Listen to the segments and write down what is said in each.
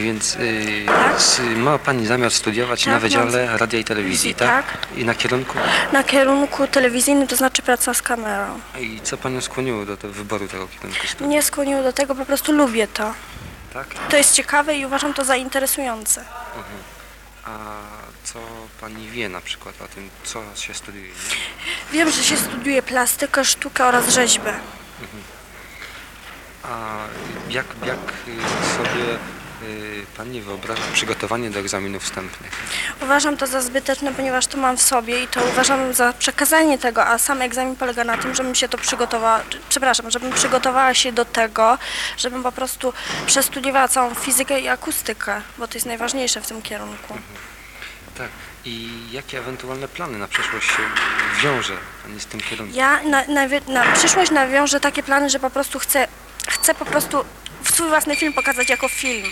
Więc Tak. ma Pani zamiar studiować Tak, na Wydziale mam. Radia i Telewizji, tak? Tak. I na kierunku? Na kierunku telewizyjnym, to znaczy praca z kamerą. I co Panią skłoniło do wyboru tego kierunku studiów? Mnie skłoniło do tego, po prostu lubię to. Tak? To jest ciekawe i uważam to za interesujące. A co Pani wie na przykład o tym, co się studiuje? Nie? Wiem, że się studiuje plastykę, sztukę oraz rzeźbę. A jak sobie Pani wyobraża przygotowanie do egzaminów wstępnych? Uważam to za zbyteczne, ponieważ to mam w sobie i to uważam za przekazanie tego, a sam egzamin polega na tym, żebym się to przygotowała, żebym przygotowała się do tego, żebym po prostu przestudiowała całą fizykę i akustykę, bo to jest najważniejsze w tym kierunku. Tak. I jakie ewentualne plany na przyszłość się wiąże Pani z tym kierunkiem? Ja na przyszłość nawiążę takie plany, że po prostu chcę po prostu swój własny film pokazać jako film.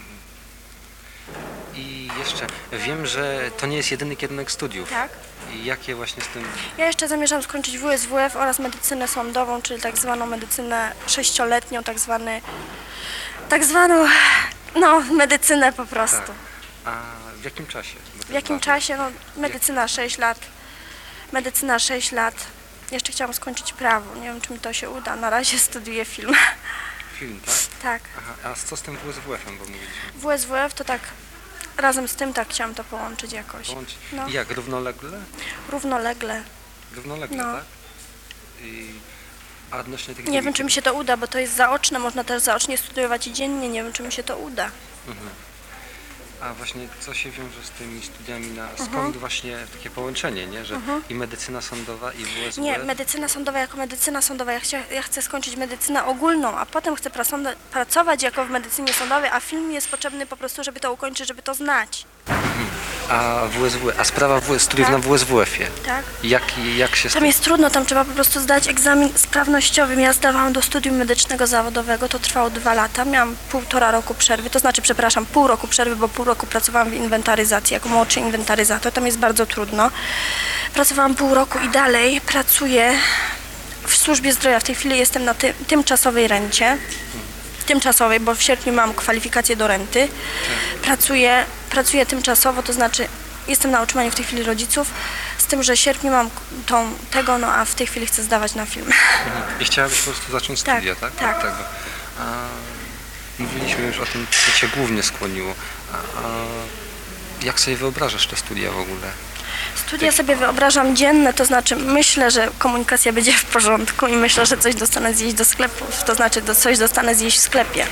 I jeszcze wiem, że to nie jest jedyny kierunek studiów. Tak. I jakie właśnie z tym... Ja jeszcze zamierzam skończyć WSWF oraz medycynę sądową, czyli tak zwaną medycynę 6-letnią, tak zwaną, no, medycynę po prostu. Tak. A w jakim czasie? W jakim czasie? No, medycyna 6 lat. Medycyna 6 lat. Jeszcze chciałam skończyć prawo. Nie wiem, czy mi to się uda. Na razie studiuję film. Film, tak? Tak. Aha, a co z tym WSWF-em, bo mówiliśmy? WSWF to tak, razem z tym tak chciałam to połączyć jakoś. Połączyć. No. I jak, równolegle? Równolegle. Równolegle, No. tak? A odnośnie tych Nie wiem, czy mi się to uda, bo to jest zaoczne. Można też zaocznie studiować i dziennie. Nie wiem, czy mi się to uda. A właśnie co się wiąże z tymi studiami skąd właśnie takie połączenie, nie? Że i medycyna sądowa i WSWF? Nie, medycyna sądowa jako medycyna sądowa. Ja chcę skończyć medycynę ogólną, a potem chcę pracować jako w medycynie sądowej, a film jest potrzebny po prostu, żeby to ukończyć, żeby to znać. A sprawa studiów Tak. na WSWF-ie? Tak? Jak się... Tam jest trudno, tam trzeba po prostu zdać egzamin sprawnościowy. Ja zdawałam do studium medycznego zawodowego, to trwało 2 lata. Miałam 1,5 roku przerwy, to znaczy, przepraszam, pół roku przerwy, bo pół roku pracowałam w inwentaryzacji, jako młodszy inwentaryzator. Tam jest bardzo trudno. Pracowałam pół roku i dalej pracuję w służbie zdrowia. W tej chwili jestem na tymczasowej rencie. Tymczasowej, bo w sierpniu mam kwalifikację do renty. Pracuję tymczasowo, to znaczy jestem na utrzymaniu w tej chwili rodziców, z tym, że w sierpniu mam no a w tej chwili chcę zdawać na film. I chciałabyś po prostu zacząć Tak, studia, tak? tak. Od tego. Mówiliśmy już o tym, co Cię głównie skłoniło. Jak sobie wyobrażasz te studia w ogóle? Studia sobie wyobrażam dzienne, to znaczy myślę, że komunikacja będzie w porządku i myślę, że coś dostanę zjeść do sklepu, to znaczy coś dostanę zjeść w sklepie.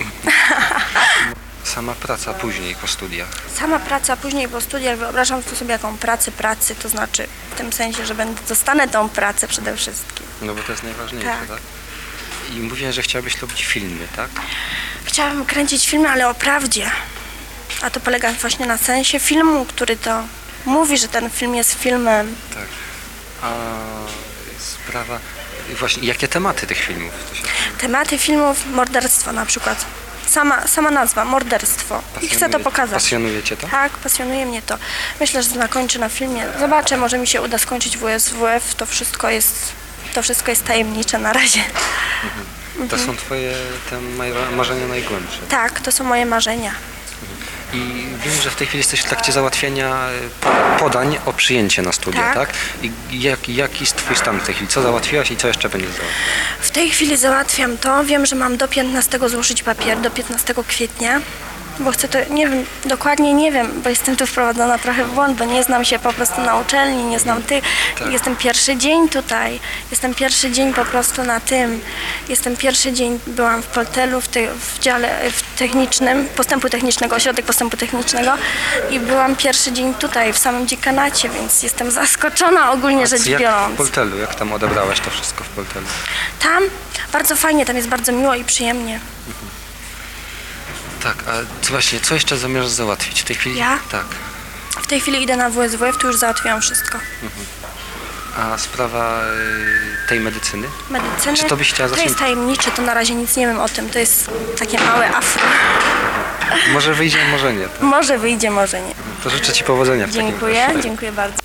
Sama praca później po studiach. Sama praca później po studiach wyobrażam to sobie jaką pracy, to znaczy w tym sensie, że dostanę tą pracę przede wszystkim. No bo to jest najważniejsze, Tak. tak? I mówiłem, że chciałabyś robić filmy, tak? Chciałabym kręcić filmy, ale o prawdzie. A to polega właśnie na sensie filmu, który to mówi, że ten film jest filmem. Tak. A sprawa... Właśnie, jakie tematy tych filmów? Tematy filmów, morderstwo na przykład. Sama nazwa, morderstwo. I chcę to pokazać. Pasjonuje Cię to? Tak, pasjonuje mnie to. Myślę, że zakończę na filmie. Zobaczę, może mi się uda skończyć WSWF. To wszystko jest tajemnicze na razie. To są Twoje marzenia najgłębsze. Tak, to są moje marzenia. I wiem, że w tej chwili jesteś w trakcie załatwiania podań o przyjęcie na studia, Tak. tak? I jaki jest Twój stan w tej chwili? Co załatwiłaś i co jeszcze będziesz załatwiać? W tej chwili załatwiam to. Wiem, że mam do 15 złożyć papier, do 15 kwietnia. Bo chcę to, nie wiem, dokładnie nie wiem, bo jestem tu wprowadzona trochę w błąd, bo nie znam się po prostu na uczelni, nie znam tych. Tak. Jestem pierwszy dzień tutaj, jestem pierwszy dzień po prostu na tym. Jestem pierwszy dzień, byłam w Poltelu, w dziale technicznym, postępu technicznego, ośrodek postępu technicznego i byłam pierwszy dzień tutaj, w samym dziekanacie, więc jestem zaskoczona ogólnie rzecz Jak w biorąc. Poltelu, jak tam odebrałaś to wszystko w Poltelu? Tam bardzo fajnie, tam jest bardzo miło i przyjemnie. Tak, a co jeszcze zamierzasz załatwić w tej chwili? Ja? Tak. W tej chwili idę na WSWF, tu już załatwiłam wszystko. A sprawa tej medycyny? Medycyny? Czy to byś chciała To zacząć? jest tajemnicze, to na razie nic nie wiem o tym. To jest takie małe afro. Może wyjdzie, może nie. Tak? Może wyjdzie, może nie. To życzę Ci powodzenia w takim Dziękuję, razie. dziękuję bardzo.